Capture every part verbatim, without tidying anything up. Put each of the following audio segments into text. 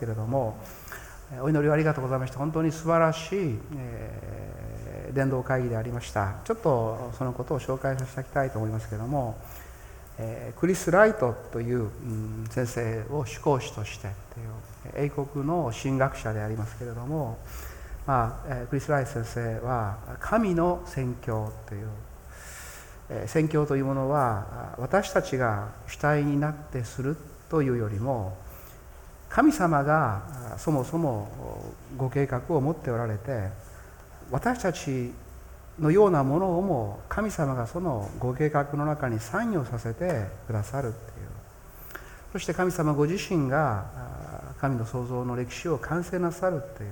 けれども、お祈りをありがとうございました。本当に素晴らしい、えー、伝道会議でありました。ちょっとそのことを紹介させていただきたいと思いますけれども、えー、クリス・ライトという、うん、先生を主講師としてという英国の神学者でありますけれども、まあ、クリス・ライト先生は神の宣教という、えー、宣教というものは私たちが主体になってするというよりも、神様がそもそもご計画を持っておられて、私たちのようなものをも神様がそのご計画の中に参与させてくださるっていう、そして神様ご自身が神の創造の歴史を完成なさるっていう、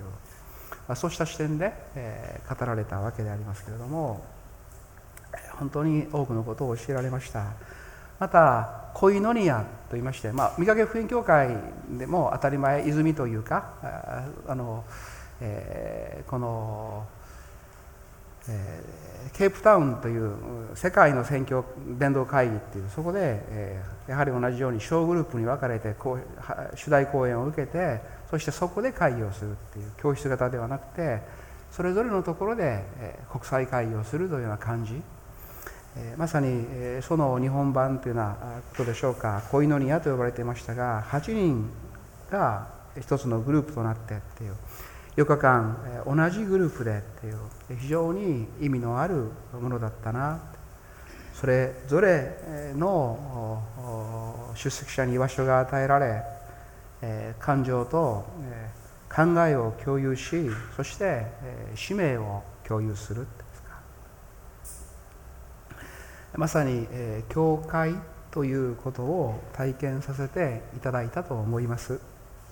そうした視点で語られたわけでありますけれども、本当に多くのことを教えられました。またコイノニアといいまして、まあ、御影福音教会でも当たり前、泉というか、あの、えー、この、えー、ケープタウンという世界の宣教伝道会議っていう、そこで、えー、やはり同じように小グループに分かれてこう主題講演を受けて、そしてそこで会議をするっていう教室型ではなくて、それぞれのところで、えー、国際会議をするというような感じ、まさにその日本版というようなことでしょうか。コイノニアと呼ばれていましたが、はちにんが一つのグループとなってっていう、よっかかん同じグループでっていう、非常に意味のあるものだったな。それぞれの出席者に居場所が与えられ、感情と考えを共有し、そして使命を共有する。まさに、えー、教会ということを体験させていただいたと思います。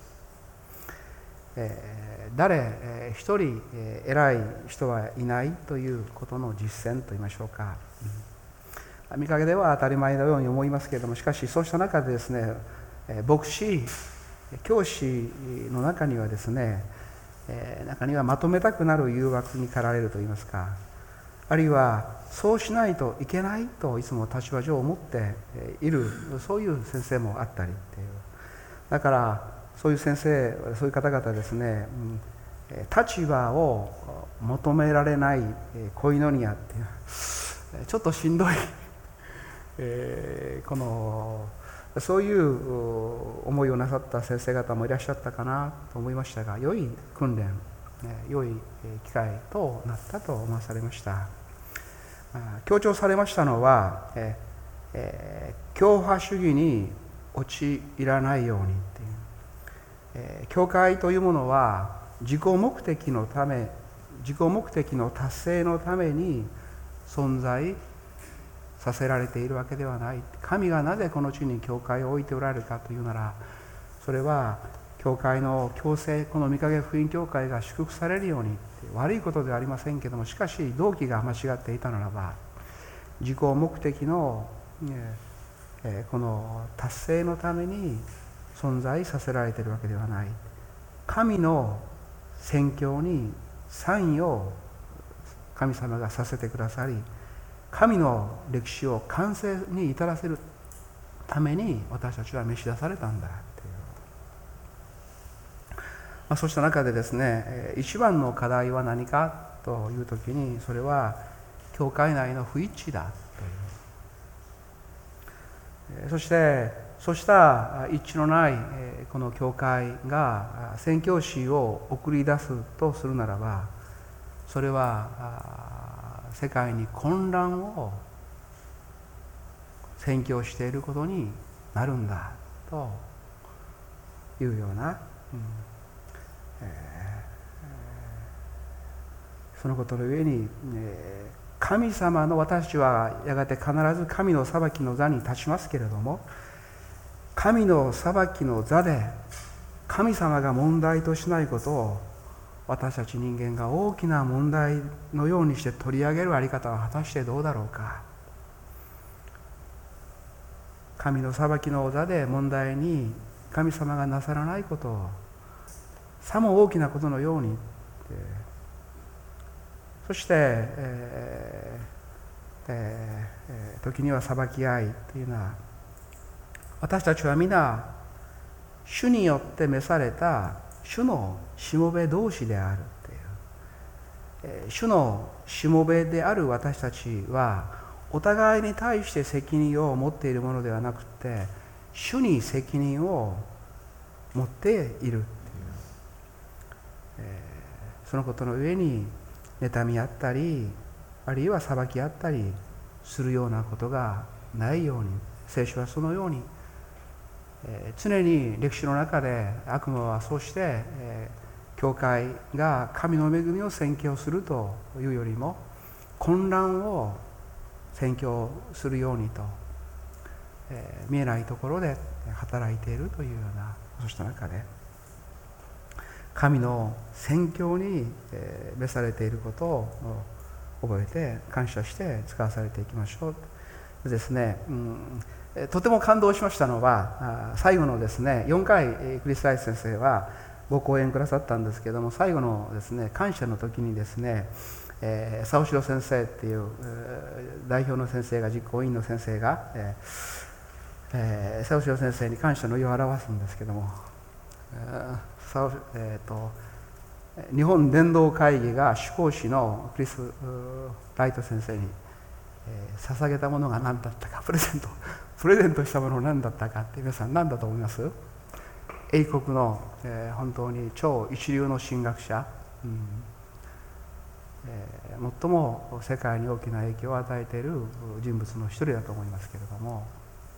えー、誰、えー、一人、えー、偉い人はいないということの実践といいましょうか。うん、見かけでは当たり前のように思いますけれども、しかしそうした中でですね、えー、牧師、教師の中にはですね、えー、中にはまとめたくなる誘惑に駆られるといいますか、あるいはそうしないといけないといつも立場上思っている、そういう先生もあったりっていう。だからそういう先生、そういう方々ですね、立場を求められないコイノニアっていう、ちょっとしんどい、えー、このそういう思いをなさった先生方もいらっしゃったかなと思いましたが、良い訓練、良い機会となったと思わされました。強調されましたのは、ええー、教派主義に陥らないようにっていう、えー、教会というものは自己目的のため、自己目的の達成のために存在させられているわけではない。神がなぜこの地に教会を置いておられるかというなら、それは教会の共生、この御影福音教会が祝福されるように、悪いことではありませんけども、しかし動機が間違っていたならば、自己目的の、えー、この達成のために存在させられているわけではない。神の宣教に参与を神様がさせてくださり、神の歴史を完成に至らせるために私たちは召し出されたんだ。まあ、そうした中でですね、一番の課題は何かというときに、それは教会内の不一致だという。そしてそうした一致のないこの教会が宣教師を送り出すとするならば、それは世界に混乱を宣教していることになるんだというような、うんそのことの上に、神様の、私たちはやがて必ず神の裁きの座に立ちますけれども、神の裁きの座で神様が問題としないことを私たち人間が大きな問題のようにして取り上げるあり方は果たしてどうだろうか。神の裁きの座で問題に神様がなさらないことをさも大きなことのように、そして、えーえー、時には裁き合いというのは、私たちは皆主によって召された主のしもべ同士であるっていう、主のしもべである私たちはお互いに対して責任を持っているものではなくて、主に責任を持っているっていう、えー、そのことの上に妬みあったり、あるいは裁きあったりするようなことがないように、聖書はそのように、えー、常に歴史の中で悪魔はそうして、えー、教会が神の恵みを宣教するというよりも混乱を宣教するようにと、えー、見えないところで働いているというような、そうした中で神の宣教に、えー、召されていることを覚えて感謝して使わされていきましょう。でですね、うん、とても感動しましたのは、最後のですねよんかいクリス・ライス先生はご講演くださったんですけども、最後のですね感謝の時にですね、えー、佐尾城先生っていう、えー、代表の先生が、実行委員の先生が、えーえー、佐尾城先生に感謝の意を表すんですけども、えーえー、と日本伝道会議が主講師のクリス・ライト先生に、えー、捧げたものが何だったか、プレゼントプレゼントしたものは何だったかって皆さん何だと思います？英国の、えー、本当に超一流の神学者、うんえー、最も世界に大きな影響を与えている人物の一人だと思いますけれども、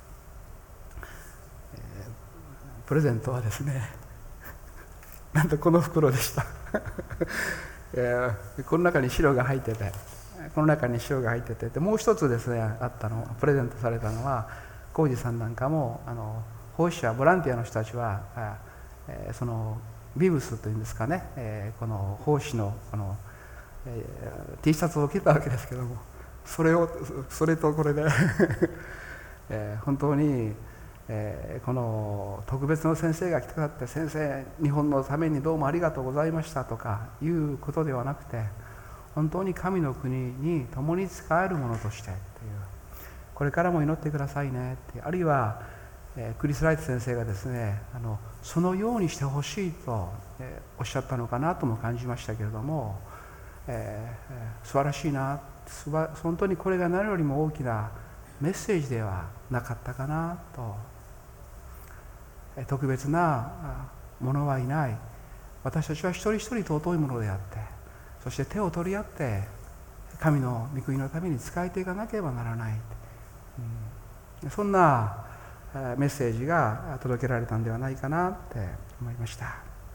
えー、プレゼントはですねなんとこの袋でしたえー、この中に白が入ってて、この中に白が入ってて、でもう一つですねあったの、プレゼントされたのは、浩二さんなんかもあの奉仕者ボランティアの人たちは、えー、そのビブスというんですかね、えー、この奉仕のこの、えー、T シャツを着たわけですけども、それをそれとこれで、えー、本当に、えー、この特別の先生が来てくださって、先生日本のためにどうもありがとうございましたとかいうことではなくて、本当に神の国に共に仕えるものとしてっていう、これからも祈ってくださいねって、あるいは、えー、クリス・ライト先生がですねあのそのようにしてほしいと、えー、おっしゃったのかなとも感じましたけれども、えー、素晴らしいな、すば本当にこれが何よりも大きなメッセージではなかったかなと、えー、特別なものはいない、私たちは一人一人尊いものであって、そして手を取り合って神の御国のために仕えていかなければならない、うん、そんなメッセージが届けられたんではないかなって思いました。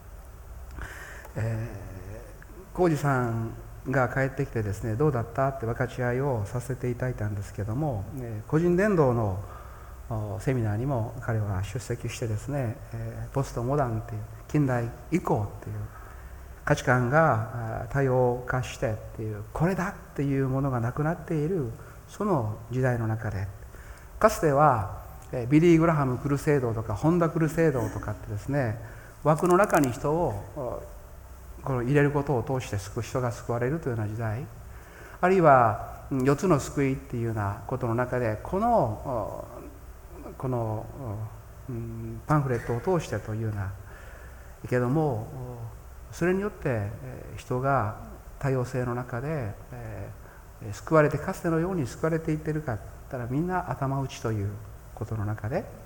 えー、浩二さんが帰ってきてですね、どうだったって分かち合いをさせていただいたんですけども、個人伝道のセミナーにも彼は出席してですね、ポストモダンっていう近代以降っていう価値観が多様化してっていう、これだっていうものがなくなっているその時代の中で、かつてはビリー・グラハムクルセイドとかホンダクルセイドとかってですね、枠の中に人をこの入れることを通して救う人が救われるというような時代、あるいはよっつの救いっていうようなことの中で、このこのパンフレットを通してというようなけども、それによって人が多様性の中で救われて、かつてのように救われていっているかって言ったら、みんな頭打ちということの中で、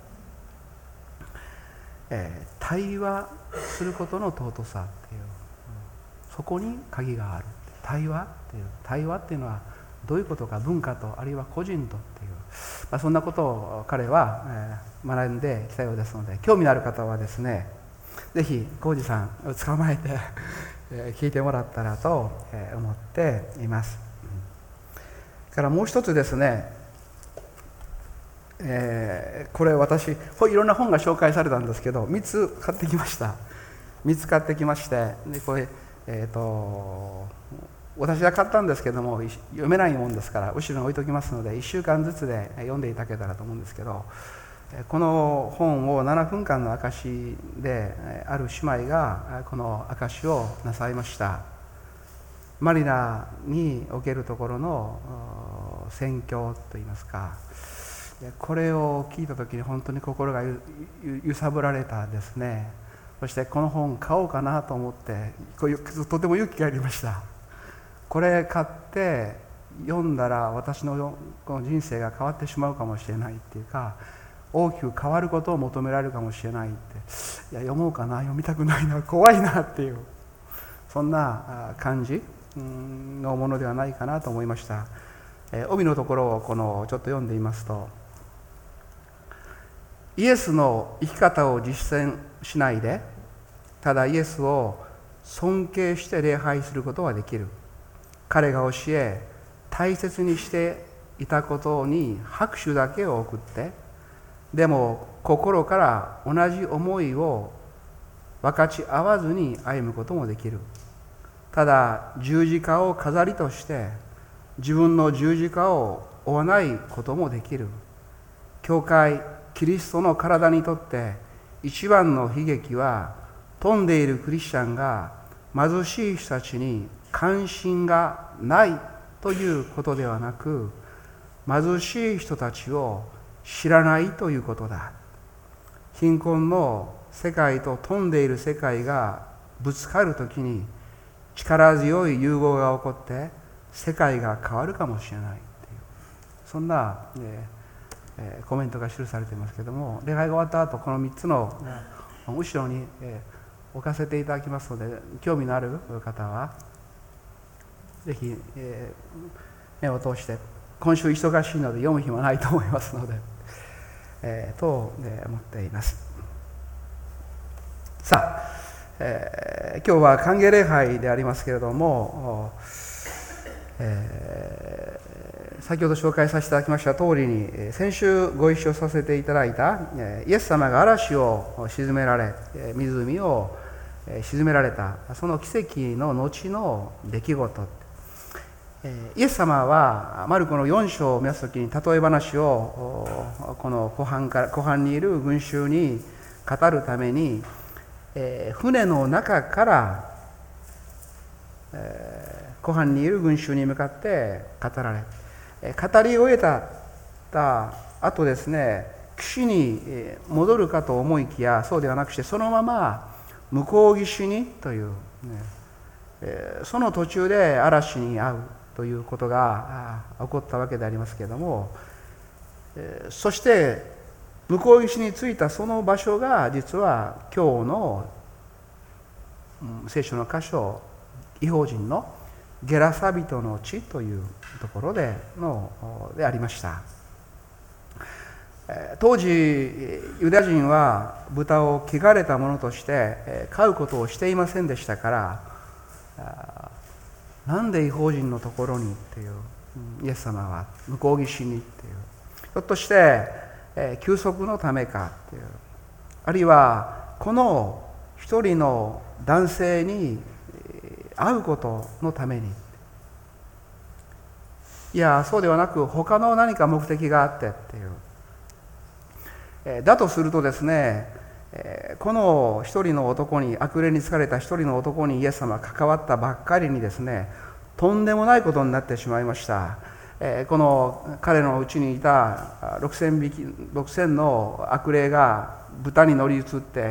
対話することの尊さっていう、そこに鍵がある。対話っていう対話っていうのはどういうことか、文化とあるいは個人とっていう、まあ、そんなことを彼は学んできたようですので、興味のある方はですね、ぜひ浩二さんを捕まえて聞いてもらったらと思っています。からもう一つですね、えー、これ私いろんな本が紹介されたんですけど、みっつ買ってきました。みっつ買ってきまして、でこれ、えー、と私が買ったんですけども読めないもんですから後ろに置いときますので、いっしゅうかんずつで読んでいただけたらと思うんですけど、この本をななふんかんの証である姉妹がこの証をなさいました。マリナにおけるところの宣教といいますか、 これを聞いた時に本当に心がゆ揺さぶられたんですね。そしてこの本買おうかなと思ってとても勇気がありました。これ買って読んだら私のこの人生が変わってしまうかもしれないっていうか、大きく変わることを求められるかもしれないって、いや読もうかな、読みたくないな、怖いなっていう、そんな感じのものではないかなと思いました。帯のところをこのちょっと読んでみますと、イエスの生き方を実践しないで、ただイエスを尊敬して礼拝することはできる。彼が教え大切にしていたことに拍手だけを送って、でも心から同じ思いを分かち合わずに歩むこともできる。ただ十字架を飾りとして自分の十字架を追わないこともできる。教会キリストの体にとって一番の悲劇は、富んでいるクリスチャンが貧しい人たちに関心がないということではなく、貧しい人たちを知らないということだ。貧困の世界と富んでいる世界がぶつかるときに、力強い融合が起こって世界が変わるかもしれないという、そんな、えー、コメントが記されていますけれども、礼拝が終わった後、このみっつの後ろに、えー置かせていただきますので、興味のある方はぜひ、えー、目を通して、今週忙しいので読む暇ないと思いますので、えー、と、えー、思っています。さあ、えー、今日は歓迎礼拝でありますけれども、えー先ほど紹介させていただきました通りに、先週ご一緒させていただいたイエス様が嵐を沈められ、湖を沈められた、その奇跡の後の出来事。イエス様はマルコのよん章を見ますときに、例え話をこの湖畔から湖畔にいる群衆に語るために、船の中から湖畔にいる群衆に向かって語られ、語り終えた後ですね、岸に戻るかと思いきや、そうではなくして、そのまま向こう岸にという、ね、その途中で嵐に遭うということが起こったわけでありますけれども、そして向こう岸に着いたその場所が、実は今日の聖書の箇所、異邦人のゲラサ人の地というところでのでありました。当時ユダヤ人は豚を汚れたものとして飼うことをしていませんでしたから、なんで異邦人のところにっていう、イエス様は向こう岸にっていう、ひょっとして休息のためかっていう、あるいはこの一人の男性に会うことのために、いやそうではなく他の何か目的があってっていう、だとするとですね、この一人の男に、悪霊に疲れた一人の男にイエス様が関わったばっかりにですね、とんでもないことになってしまいました。この彼のうちにいたろくせんびきろくせんの悪霊が豚に乗り移って、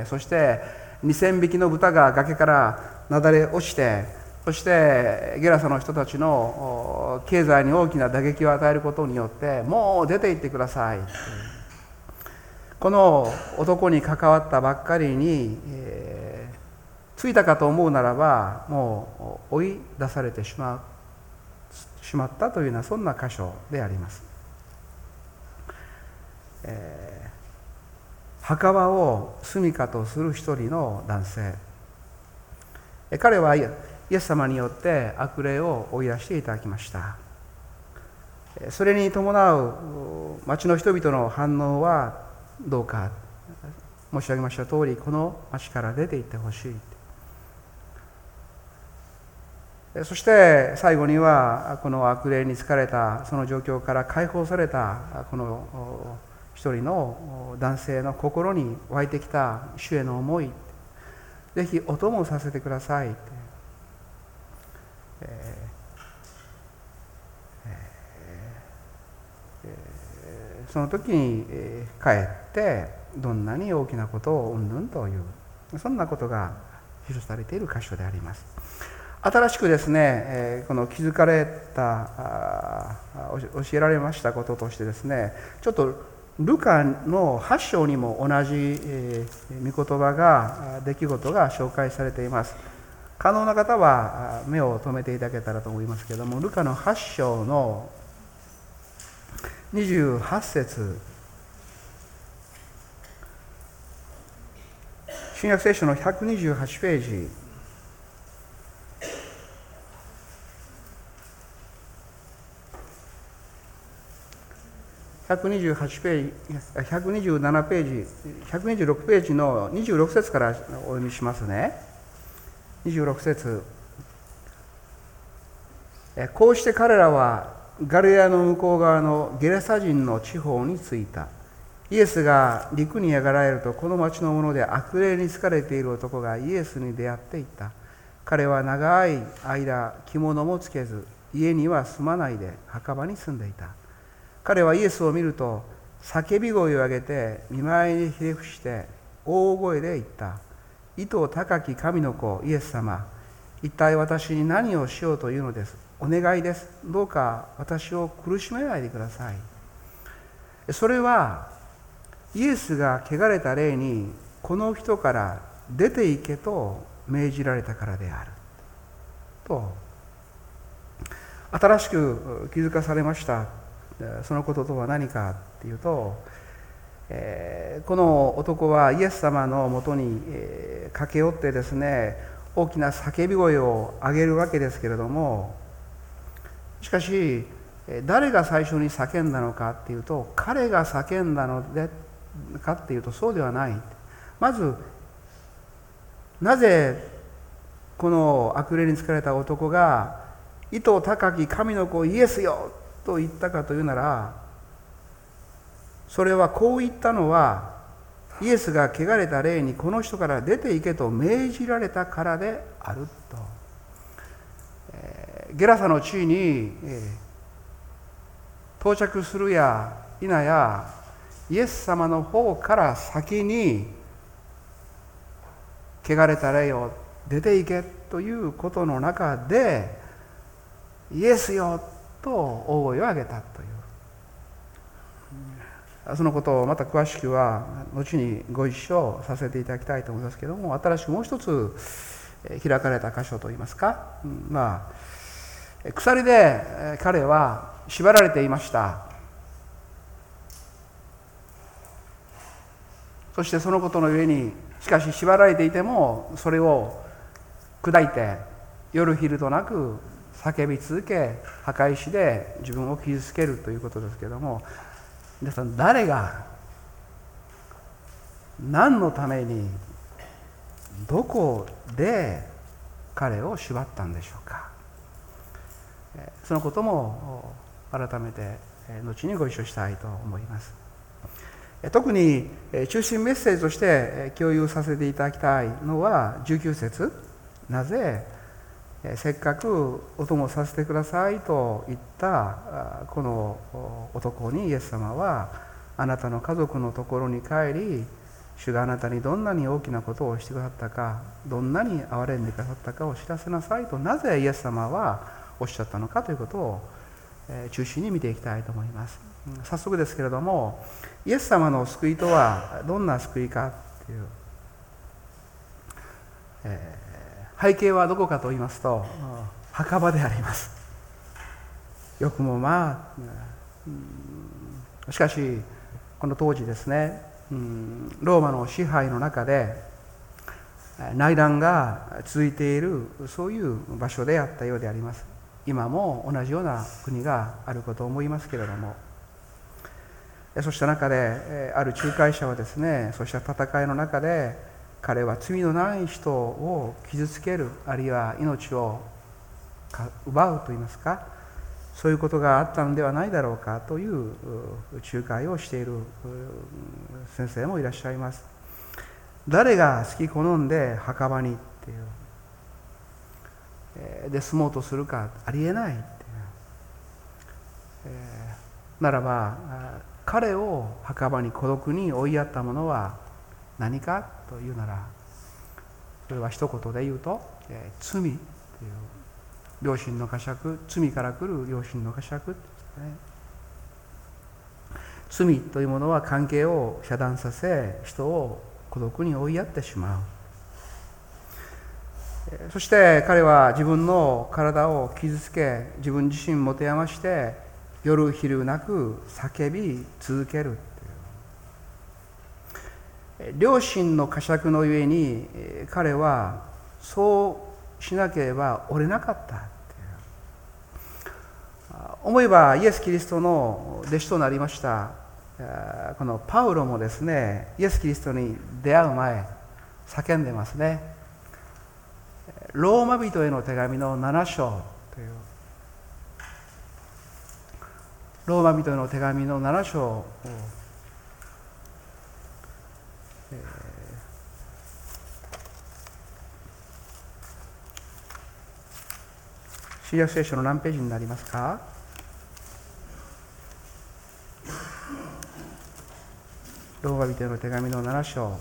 そしてにせんびきの豚が崖からなだれ落ちて、そしてゲラサの人たちの経済に大きな打撃を与えることによって、もう出て行ってください、この男に関わったばっかりに、えー、着いたかと思うならば、もう追い出されてしまうしまったというような、そんな箇所であります。えー、墓場を住処とする一人の男性、彼はイエス様によって悪霊を追い出していただきました。それに伴う町の人々の反応はどうか、申し上げました通り、この町から出て行ってほしい。そして最後には、この悪霊に疲れたその状況から解放されたこの一人の男性の心に湧いてきた主への思い、ぜひお供させてください、えーえー、 その時に帰ってどんなに大きなことをうんぬんというそんなことが記されている箇所であります。新しくですねこの気づかれた教えられましたこととしてですね、ちょっとルカのはち章にも同じ御言葉が出来事が紹介されています。可能な方は目を留めていただけたらと思いますけれども、ルカのはち章のにじゅうはち節、新約聖書のひゃくにじゅうはちページ、ひゃくにじゅうはちページ、ひゃくにじゅうななページ、ひゃくにじゅうろくページのにじゅうろく節からお読みしますね。にじゅうろく節、こうして彼らはガリラヤの向こう側のゲラサ人の地方に着いた。イエスが陸に上がられると、この町の者で悪霊に疲れている男がイエスに出会っていった。彼は長い間着物もつけず、家には住まないで墓場に住んでいた。彼はイエスを見ると叫び声を上げて見舞いにひれ伏して大声で言った。意図高き神の子イエス様、一体私に何をしようというのです。お願いです。どうか私を苦しめないでください。それはイエスが汚れた霊にこの人から出て行けと命じられたからであると新しく気づかされました。そのこととは何かっていうと、えー、この男はイエス様のもとに、えー、駆け寄ってですね、大きな叫び声を上げるわけですけれども、しかし誰が最初に叫んだのかっていうと、彼が叫んだのでかっていうとそうではない。まずなぜこの悪霊に疲れた男が意図高き神の子イエスよと言ったかというなら、それはこう言ったのはイエスが汚れた霊にこの人から出て行けと命じられたからであると。えー、ゲラサの地に、えー、到着するや否やイエス様の方から先に汚れた霊を出て行けということの中でイエスよと大声を上げたという、そのことをまた詳しくは後にご一緒させていただきたいと思いますけれども、新しくもう一つ開かれた箇所といいますか、まあ鎖で彼は縛られていました。そしてそのことの上にしかし縛られていてもそれを砕いて夜昼となく叫び続け、墓石で自分を傷つけるということですけれども、皆さん誰が何のためにどこで彼を縛ったんでしょうか。そのことも改めて後にご一緒したいと思います。特に中心メッセージとして共有させていただきたいのはじゅうきゅう節、なぜせっかくお供させてくださいと言ったこの男にイエス様は、あなたの家族のところに帰り、主があなたにどんなに大きなことをしてくださったか、どんなに憐れんでくださったかを知らせなさいと、なぜイエス様はおっしゃったのかということを中心に見ていきたいと思います。早速ですけれども、イエス様の救いとはどんな救いかという、えー背景はどこかと言いますと、墓場であります。よくもまあ、しかしこの当時ですね、ローマの支配の中で内乱が続いている、そういう場所であったようであります。今も同じような国があることを思いますけれども、そうした中である仲介者はですね、そうした戦いの中で彼は罪のない人を傷つける、あるいは命を奪うといいますか、そういうことがあったのではないだろうかという仲介をしている先生もいらっしゃいます。誰が好き好んで墓場にっていうで住もうとするか、ありえないっていう、えー、ならば彼を墓場に孤独に追いやったものは何かというなら、それは一言で言うと、えー、罪という良心の呵責、罪から来る良心の呵責ですね。罪というものは関係を遮断させ、人を孤独に追いやってしまう。そして彼は自分の体を傷つけ、自分自身持て余して夜昼なく叫び続けるという。良心の呵責のゆえに彼はそうしなければ折れなかったという。思えばイエス・キリストの弟子となりましたこのパウロもですね、イエス・キリストに出会う前叫んでますね。ローマ人への手紙のなな章という、ローマ人への手紙のなな章を、えー、新約聖書の何ページになりますか？ローマ人への手紙のなな章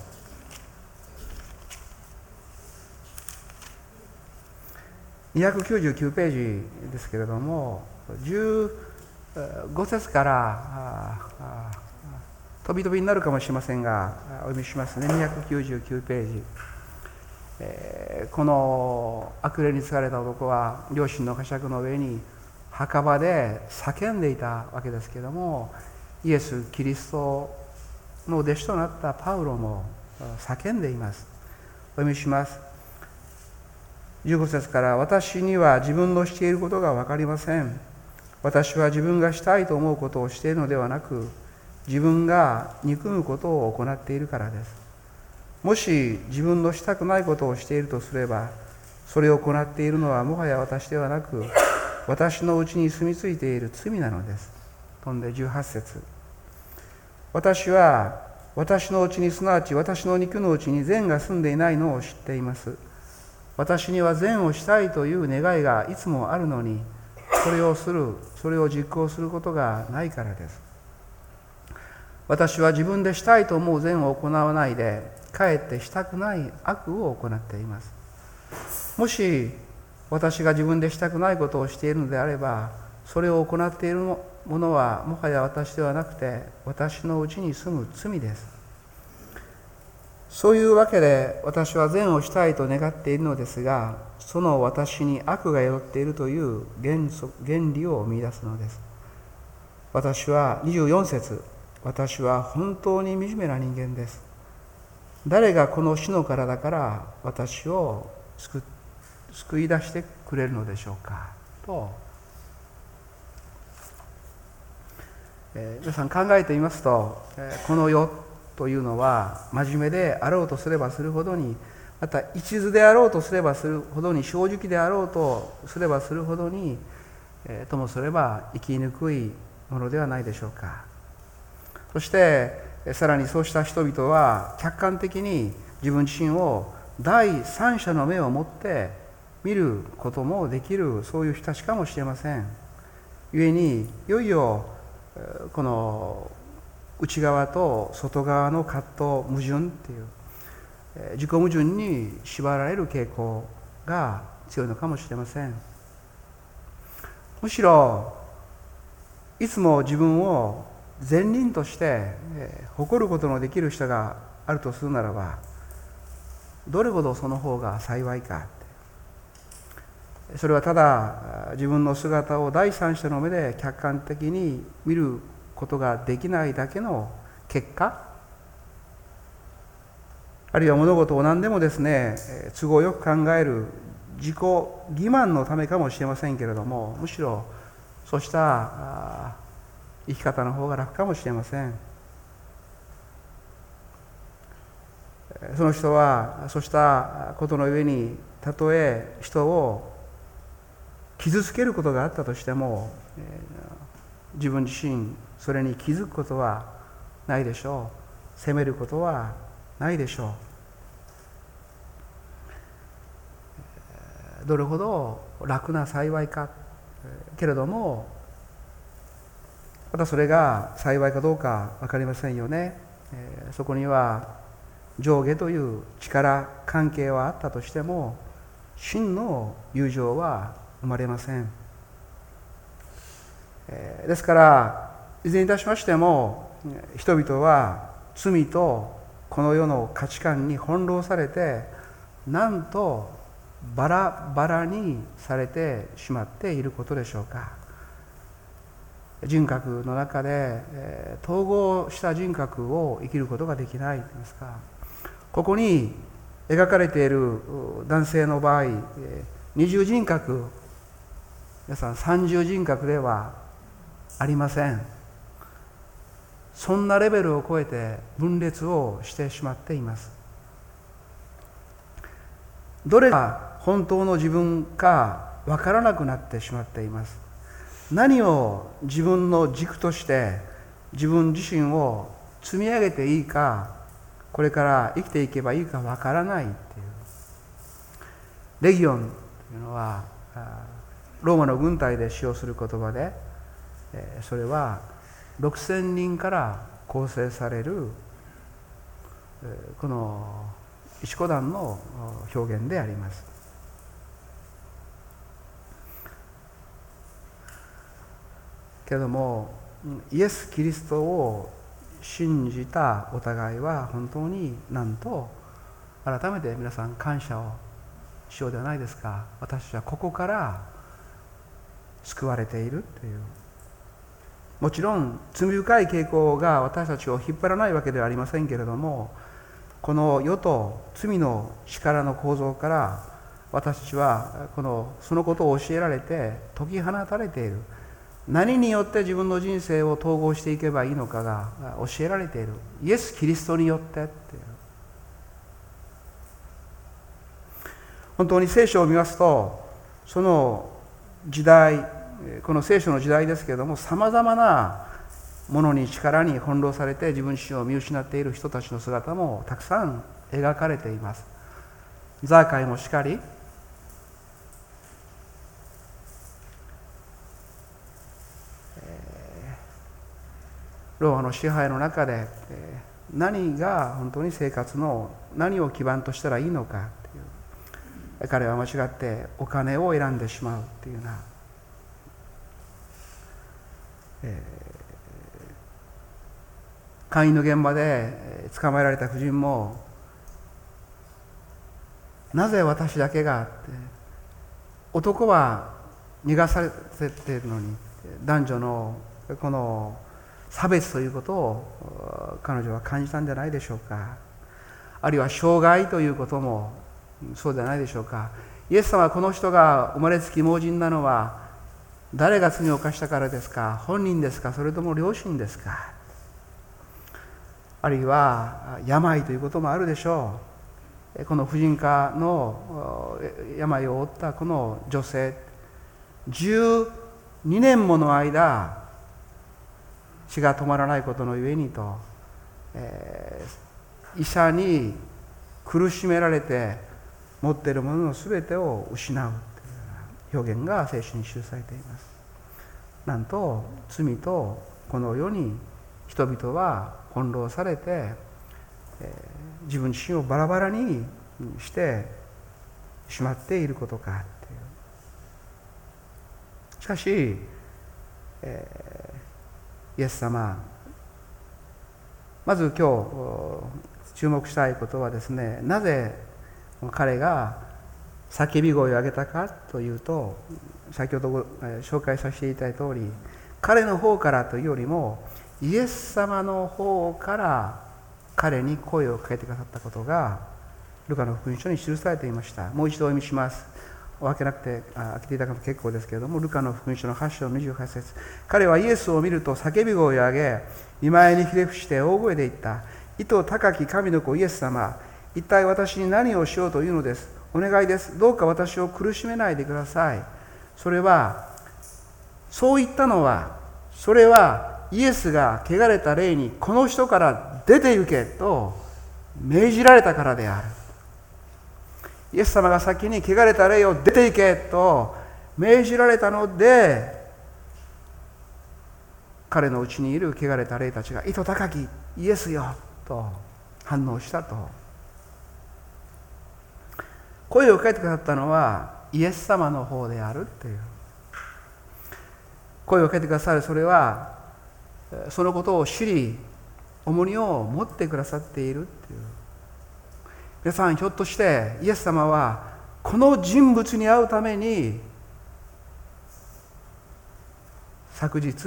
にひゃくきゅうじゅうきゅうページですけれども、じゅうご節から飛び飛びになるかもしれませんがお読みしますね。にひゃくきゅうじゅうきゅうページ、えー、この悪霊に疲れた男は良心の呵責の上に墓場で叫んでいたわけですけれども、イエス・キリストの弟子となったパウロも叫んでいます。お読みします。じゅうご節から、私には自分のしていることが分かりません。私は自分がしたいと思うことをしているのではなく、自分が憎むことを行っているからです。もし自分のしたくないことをしているとすれば、それを行っているのはもはや私ではなく、私のうちに住み着いている罪なのです。飛んでじゅうはち節。私は私のうちに、すなわち私の肉のうちに善が住んでいないのを知っています。私には善をしたいという願いがいつもあるのに、それをする、それを実行することがないからです。私は自分でしたいと思う善を行わないで、かえってしたくない悪を行っています。もし私が自分でしたくないことをしているのであれば、それを行っているものはもはや私ではなくて、私のうちに住む罪です。そういうわけで私は善をしたいと願っているのですが、その私に悪が宿っているという原則、原理を見出すのです。私はにじゅうよん節、私は本当に惨めな人間です。誰がこの死の体から私を救、救い出してくれるのでしょうかと、えー、皆さん考えてみますと、えー、この世というのは真面目であろうとすればするほどに、また一途であろうとすればするほどに、正直であろうとすればするほどに、えー、ともすれば生きにくいものではないでしょうか。そしてさらにそうした人々は客観的に自分自身を第三者の目を持って見ることもできる、そういう人たちかもしれません。故にいよいよこの内側と外側の葛藤、矛盾っていう自己矛盾に縛られる傾向が強いのかもしれません。むしろいつも自分を善人として誇ることのできる人があるとするならば、どれほどその方が幸いか。それはただ自分の姿を第三者の目で客観的に見ることができないだけの結果、あるいは物事を何でもですね、都合よく考える自己欺瞞のためかもしれませんけれども、むしろそうした生き方の方が楽かもしれません。その人はそうしたことの上に、たとえ人を傷つけることがあったとしても、自分自身それに気づくことはないでしょう。責めることはないでしょう。どれほど楽な幸いか。けれどもまたそれが幸いかどうか分かりませんよね。えー、そこには上下という力関係はあったとしても、真の友情は生まれません。えー、ですからいずれにいたしましても、人々は罪とこの世の価値観に翻弄されて、なんとバラバラにされてしまっていることでしょうか。人格の中で、えー、統合した人格を生きることができないといいますか、ここに描かれている男性の場合、えー、二重人格、皆さん三重人格ではありません。そんなレベルを超えて分裂をしてしまっています。どれが本当の自分か分からなくなってしまっています。何を自分の軸として自分自身を積み上げていいか、これから生きていけばいいか分からないっていう。レギオンというのはローマの軍隊で使用する言葉で、それはろくせんにんから構成されるこの一個団の表現であります。けれどもイエス・キリストを信じたお互いは本当になんと改めて皆さん感謝をしようではないですか。私たちはここから救われているという、もちろん罪深い傾向が私たちを引っ張らないわけではありませんけれども、この世と罪の力の構造から私たちはこのそのことを教えられて解き放たれている。何によって自分の人生を統合していけばいいのかが教えられている。イエス・キリストによってっていう。本当に聖書を見ますと、その時代、この聖書の時代ですけれども、さまざまなものに力に翻弄されて自分自身を見失っている人たちの姿もたくさん描かれています。ザーカイもしかり、ローマの支配の中で何が本当に生活の何を基盤としたらいいのかっていう、彼は間違ってお金を選んでしまうっていうような、えー、会員の現場で捕まえられた婦人も、なぜ私だけがって、男は逃がされているのに男女のこの差別ということを彼女は感じたんじゃないでしょうか。あるいは障害ということもそうではないでしょうか。イエス様はこの人が生まれつき盲人なのは誰が罪を犯したからですか、本人ですか、それとも両親ですか。あるいは病ということもあるでしょう。この婦人科の病を負ったこの女性、じゅうにねんもの間血が止まらないことのゆえにと、えー、医者に苦しめられて持っているもののすべてを失うという表現が聖書に記されています。なんと罪とこの世に人々は翻弄されて、えー、自分自身をバラバラにしてしまっていることかという。しかし、えーイエス様、まず今日注目したいことはですね、なぜ彼が叫び声を上げたかというと、先ほど紹介させていただいた通り、彼の方からというよりもイエス様の方から彼に声をかけてくださったことがルカの福音書に記されていました。もう一度お読みします。分けなくて開けていただくと結構ですけれども、ルカの福音書のはち章のにじゅうはち節、彼はイエスを見ると叫び声を上げ、見舞いにひれ伏して大声で言った。意図高き神の子イエス様、一体私に何をしようというのです。お願いです。どうか私を苦しめないでください。それはそう言ったのは、それはイエスが汚れた霊にこの人から出て行けと命じられたからである。イエス様が先に汚れた霊を出て行けと命じられたので、 彼のうちにいる汚れた霊たちが、糸高きイエスよと反応したと。声をかけてくださったのはイエス様の方であるという。声をかけてくださる、それはそのことを知り重荷を持ってくださっているという。皆さん、ひょっとしてイエス様はこの人物に会うために昨日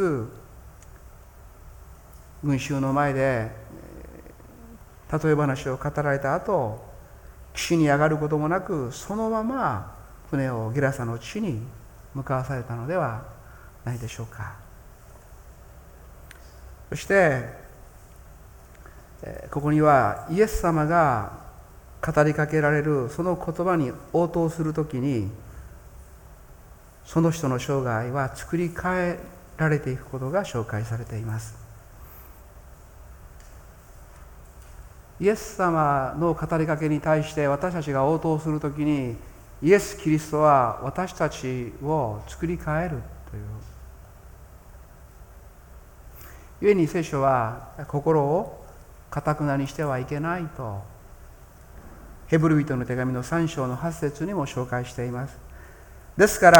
群衆の前で例え話を語られた後、岸に上がることもなくそのまま船をゲラサの地に向かわされたのではないでしょうか。そしてここにはイエス様が語りかけられるその言葉に応答するときに、その人の生涯は作り変えられていくことが紹介されています。イエス様の語りかけに対して私たちが応答するときに、イエス・キリストは私たちを作り変えるという。故に聖書は心を堅くなにしてはいけないと、ヘブル人の手紙のさん章のはち節にも紹介しています。ですから、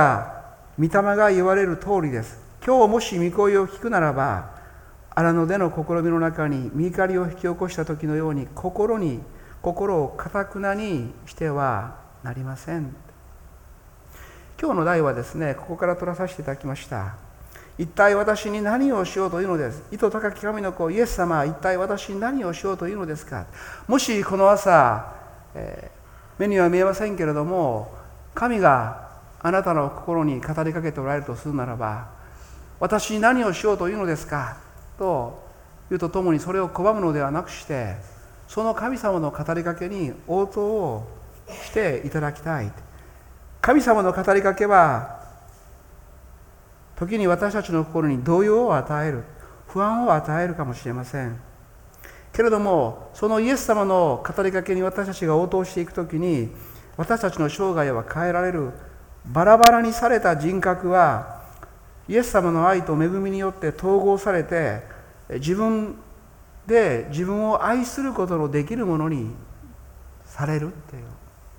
御霊が言われる通りです。今日もし御声を聞くならば、荒野での試みの中に御怒りを引き起こした時のように心に心を堅くなにしてはなりません。今日の題はですね、ここから取らさせていただきました。一体私に何をしようというのです。糸高き神の子イエス様は一体私に何をしようというのですか。もしこの朝、えー、目には見えませんけれども、神があなたの心に語りかけておられるとするならば、私に何をしようというのですかというとともに、それを拒むのではなくして、その神様の語りかけに応答をしていただきたい。神様の語りかけは時に私たちの心に動揺を与える、不安を与えるかもしれませんけれども、そのイエス様の語りかけに私たちが応答していくときに、私たちの生涯は変えられる。バラバラにされた人格はイエス様の愛と恵みによって統合されて、自分で自分を愛することのできるものにされるっていう。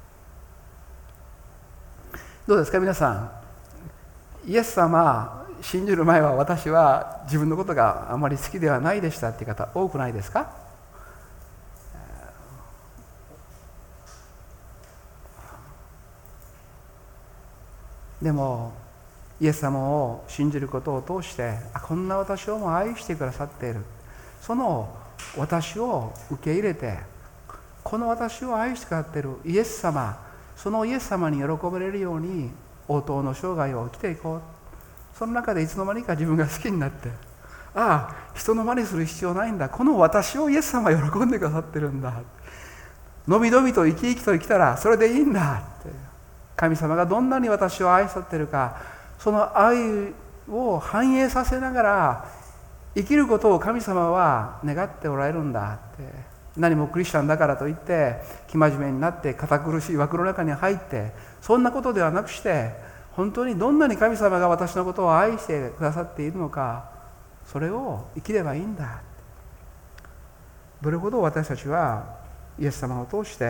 どうですか皆さん、イエス様信じる前は私は自分のことがあまり好きではないでしたっていう方多くないですか？でもイエス様を信じることを通して、あ、こんな私をも愛してくださっている、その私を受け入れて、この私を愛してくださっているイエス様、そのイエス様に喜ばれるように応答の生涯を生きていこう。その中でいつの間にか自分が好きになって、ああ、人の真似する必要ないんだ、この私をイエス様は喜んでくださってるんだ、のびのびと生き生きと生きたらそれでいいんだって、神様がどんなに私を愛さっているか、その愛を反映させながら生きることを神様は願っておられるんだって。何もクリスチャンだからといって生真面目になって堅苦しい枠の中に入って、そんなことではなくして、本当にどんなに神様が私のことを愛してくださっているのか、それを生きればいいんだ。どれほど私たちはイエス様を通して、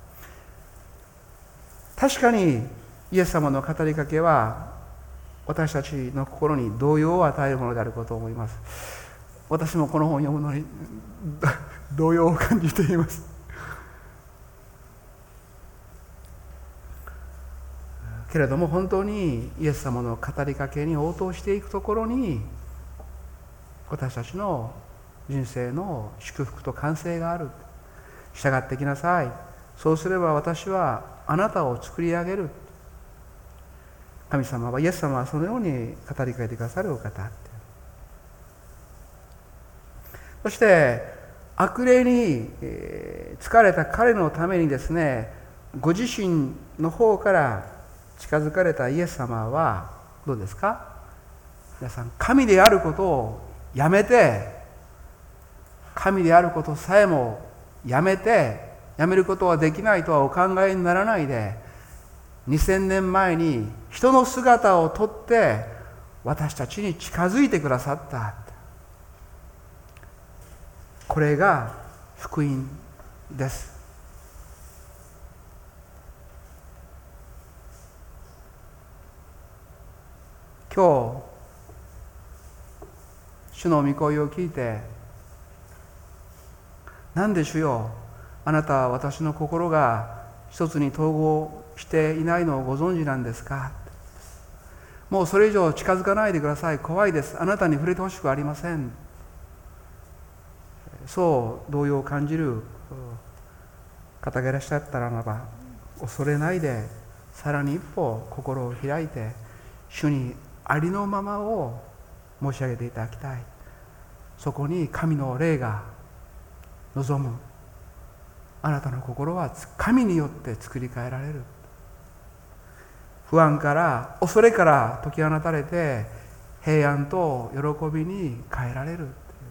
確かにイエス様の語りかけは私たちの心に動揺を与えるものであることを思います。私もこの本を読むのに動揺を感じています。けれども本当にイエス様の語りかけに応答していくところに、私たちの人生の祝福と完成がある。従ってきなさい。そうすれば私はあなたを作り上げる。神様は、イエス様はそのように語りかけてくださるお方。そして悪霊に疲れた彼のためにですね、ご自身の方から近づかれたイエス様はどうですか？皆さん、神であることをやめて、神であることさえもやめて、やめることはできないとはお考えにならないで、にせんねんまえに人の姿をとって私たちに近づいてくださった。これが福音です。今日主の御声を聞いて、なんで主よ、あなたは私の心が一つに統合していないのをご存知なんですか。もうそれ以上近づかないでください。怖いです。あなたに触れてほしくありません。そう動揺を感じる方がいらっしゃったならば、恐れないでさらに一歩心を開いて、主にありのままを申し上げていただきたい。そこに神の霊が望む。あなたの心は神によって作り変えられる。不安から恐れから解き放たれて、平安と喜びに変えられる。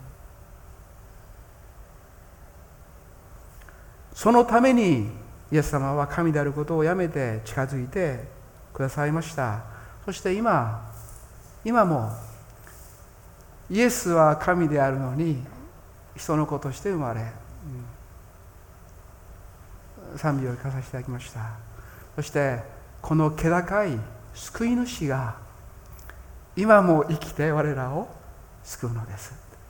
そのためにイエス様は神であることをやめて近づいてくださいました。そして今今もイエスは神であるのに人の子として生まれ、賛美を聞かさせていただきました。そしてこの気高い救い主が今も生きて我らを救うのです。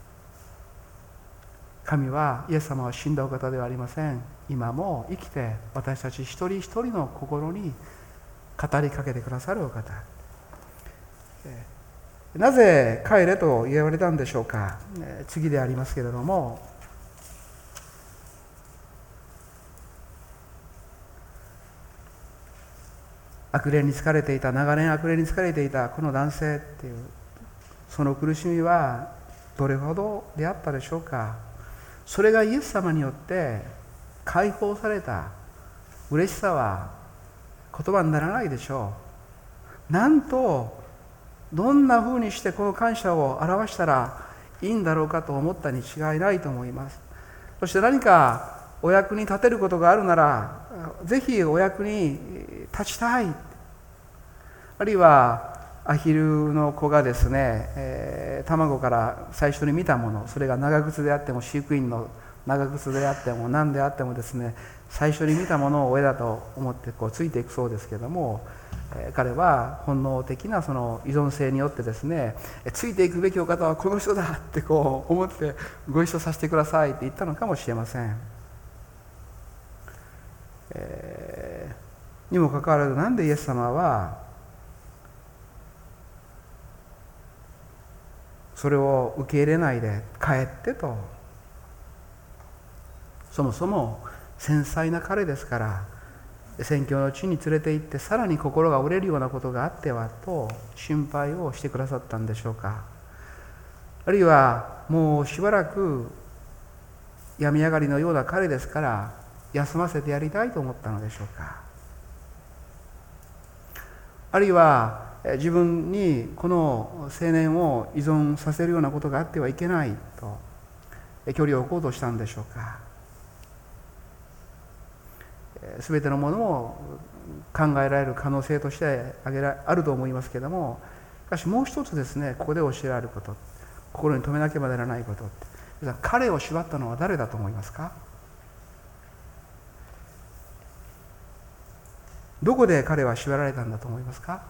神は、イエス様は死んだお方ではありません。今も生きて私たち一人一人の心に語りかけてくださるお方。なぜ帰れと言われたんでしょうか。次でありますけれども、悪霊に疲れていた、長年悪霊に疲れていたこの男性っていう、その苦しみはどれほどであったでしょうか。それがイエス様によって解放された嬉しさは言葉にならないでしょう。なんとどんなふうにしてこの感謝を表したらいいんだろうかと思ったに違いないと思います。そして何かお役に立てることがあるなら、ぜひお役に立ちたい。あるいはアヒルの子がですね、えー、卵から最初に見たもの、それが長靴であっても飼育員の長靴であっても何であってもですね、最初に見たものを親だと思ってこうついていくそうですけども、えー、彼は本能的なその依存性によってですね、ついていくべきお方はこの人だってこう思ってご一緒させてくださいって言ったのかもしれません。えー、にもかかわらず、なんでイエス様はそれを受け入れないで帰ってと。そもそも繊細な彼ですから、宣教の地に連れて行ってさらに心が折れるようなことがあってはと心配をしてくださったんでしょうか。あるいはもうしばらく病み上がりのような彼ですから休ませてやりたいと思ったのでしょうか。あるいは自分にこの青年を依存させるようなことがあってはいけないと距離を置こうとしたんでしょうか。すべてのものを考えられる可能性としてあげらあると思いますけれども、しかしもう一つですね、ここで教えられること、心に留めなければならないこと、彼を縛ったのは誰だと思いますか。どこで彼は縛られたんだと思いますか。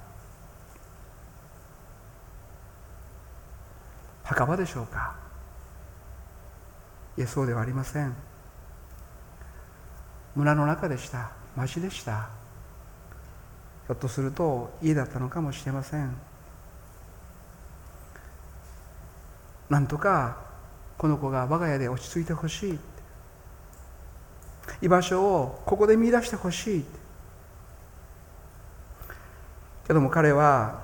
墓場でしょうか。いえ、そうではありません。村の中でした。町でした。ひょっとすると家だったのかもしれません。なんとかこの子が我が家で落ち着いてほしい、居場所をここで見出してほしい。けども彼は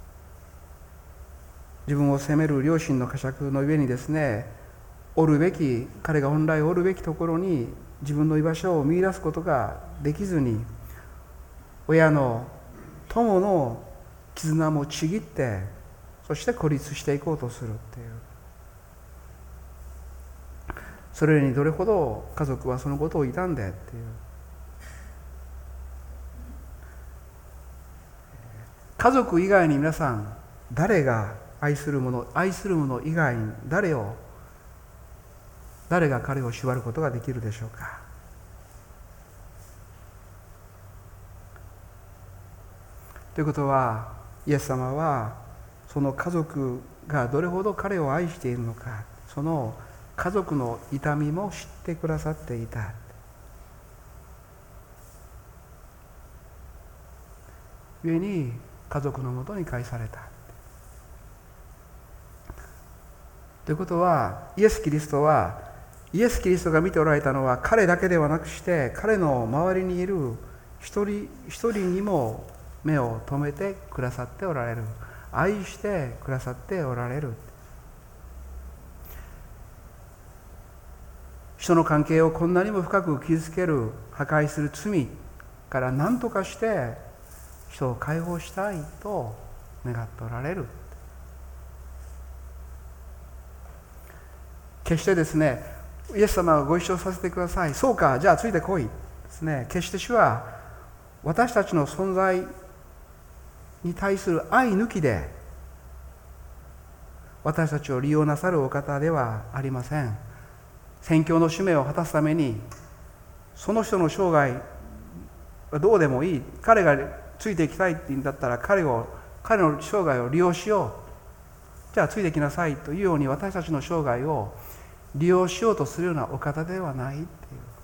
自分を責める両親の呵責の上にですね、おるべき、彼が本来おるべきところに自分の居場所を見出すことができずに、親の友の絆もちぎって、そして孤立していこうとするっていう、それにどれほど家族はそのことを悼んでっていう、家族以外に皆さん誰が愛する者、愛する者以外に誰を誰が彼を縛ることができるでしょうか。ということは、イエス様はその家族がどれほど彼を愛しているのか、その家族の痛みも知ってくださっていた。故に家族のもとに返された。ということは、イエス・キリストは、イエス・キリストが見ておられたのは彼だけではなくして、彼の周りにいる一人一人にも目を留めてくださっておられる。愛してくださっておられる。人の関係をこんなにも深く傷つける、破壊する罪から何とかして人を解放したいと願っておられる。決してですね、イエス様がご一緒させてください、そうか、じゃあついてこいですね。決して主は私たちの存在に対する愛抜きで私たちを利用なさるお方ではありません。宣教の使命を果たすために、その人の生涯はどうでもいい、彼がついていきたいって言うんだったら彼を彼の生涯を利用しよう、じゃあついてきなさいというように、私たちの生涯を利用しようとするようなお方ではないっていう。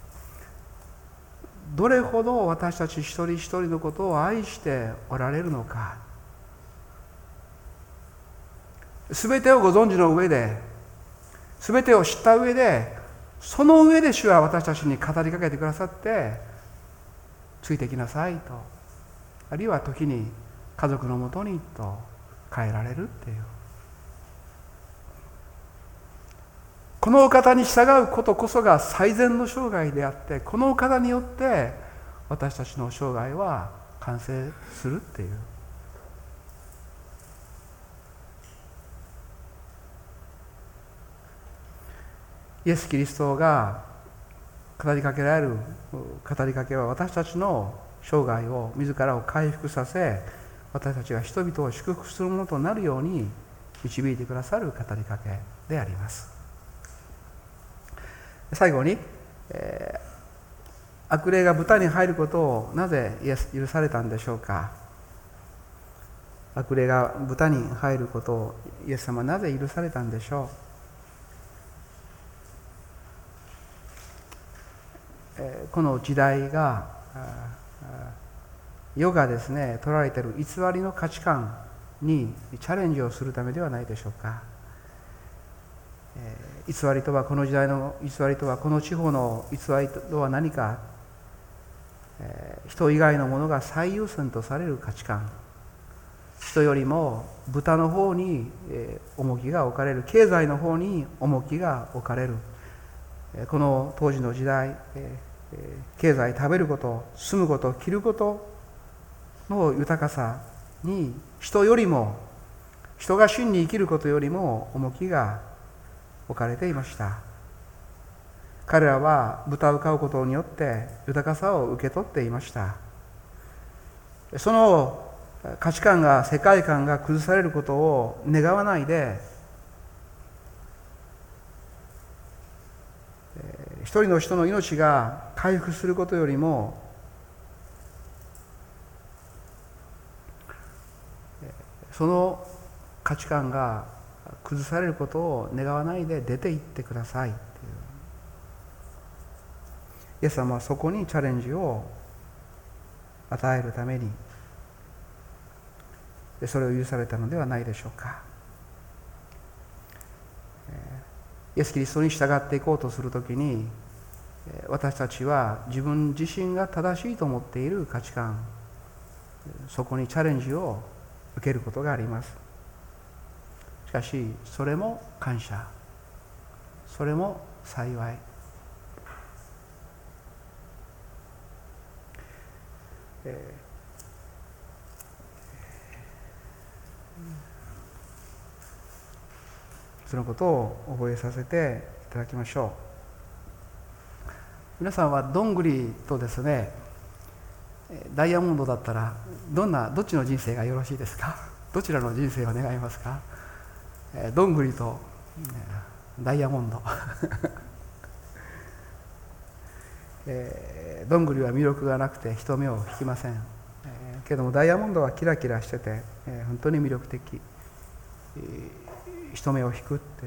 どれほど私たち一人一人のことを愛しておられるのか、すべてをご存知の上で、すべてを知った上で、その上で主は私たちに語りかけてくださって、ついてきなさいと、あるいは時に家族のもとにと変えられるっていう。このお方に従うことこそが最善の生涯であって、このお方によって私たちの生涯は完成するっていう。イエス・キリストが語りかけられる語りかけは、私たちの生涯を自らを回復させ、私たちが人々を祝福するものとなるように導いてくださる語りかけであります。最後に、えー、悪霊が豚に入ることをなぜイエス許されたんでしょうか。悪霊が豚に入ることをイエス様はなぜ許されたんでしょう。えー、この時代が世がですね取られている偽りの価値観にチャレンジをするためではないでしょうか。偽りとは、この時代の偽りとは、この地方の偽りとは何か、人以外のものが最優先とされる価値観、人よりも豚の方に重きが置かれる、経済の方に重きが置かれる、この当時の時代、経済、食べること、住むこと、着ることの豊かさに、人よりも、人が真に生きることよりも重きが置かれていました。彼らは豚を飼うことによって豊かさを受け取っていました。その価値観が、世界観が崩されることを願わないで、一人の人の命が回復することよりも、その価値観が崩されることを願わないで出て行ってくださいっていう。イエス様はそこにチャレンジを与えるためにそれを許されたのではないでしょうか。イエス・キリストに従っていこうとするときに、私たちは自分自身が正しいと思っている価値観、そこにチャレンジを受けることがあります。しかしそれも感謝、それも幸い。えー、そのことを覚えさせていただきましょう。皆さんはどんぐりとですね、ダイヤモンドだったらどんなどっちの人生がよろしいですか？ どちらの人生を願いますか？どんぐりとダイヤモンドえー、どんぐりは魅力がなくて人目を引きません、えー、けどもダイヤモンドはキラキラしてて、えー、本当に魅力的、えー、人目を引くっていう、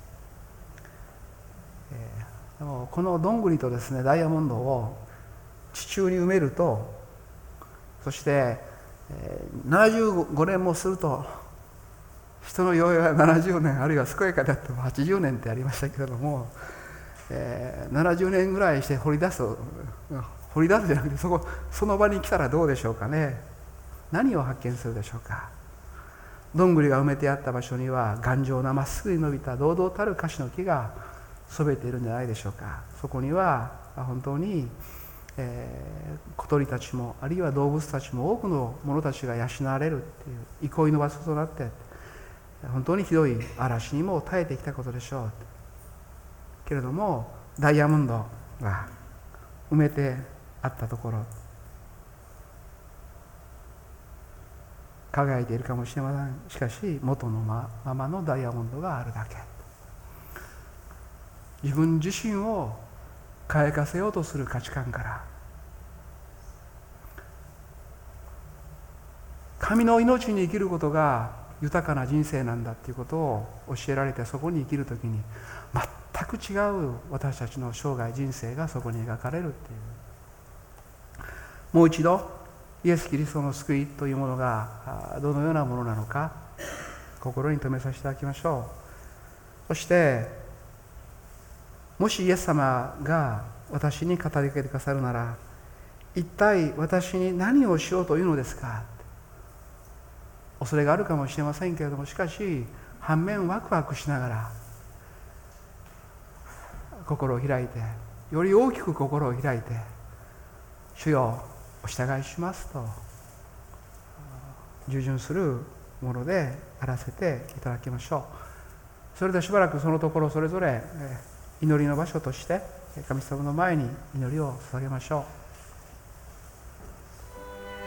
えー、でもこのどんぐりとですねダイヤモンドを地中に埋めると、そして、えー、ななじゅうごねんもすると、人の余裕はななじゅうねん、あるいは健やかであってもはちじゅうねんってありましたけれども、えー、ななじゅうねんぐらいして掘り出す掘り出すじゃなくて、そこその場に来たらどうでしょうかね。何を発見するでしょうか。どんぐりが埋めてあった場所には頑丈なまっすぐに伸びた堂々たる樫の木がそべっているんじゃないでしょうか。そこには本当に、えー、小鳥たちもあるいは動物たちも多くの者たちが養われるっていう憩いの場所となって、本当にひどい嵐にも耐えてきたことでしょうけれども、ダイヤモンドが埋めてあったところ、輝いているかもしれません。しかし元のままのダイヤモンドがあるだけ。自分自身を輝かせようとする価値観から、神の命に生きることが豊かな人生なんだということを教えられて、そこに生きるときに全く違う私たちの生涯人生がそこに描かれるっていう。もう一度イエス・キリストの救いというものがどのようなものなのか心に留めさせていただきましょう。そしてもしイエス様が私に語りかけてくださるなら、一体私に何をしようというのですか。恐れがあるかもしれませんけれども、しかし反面ワクワクしながら心を開いて、より大きく心を開いて、主よお従いしますと従順するものであらせていただきましょう。それでしばらくそのところそれぞれ祈りの場所として神様の前に祈りを捧げましょう。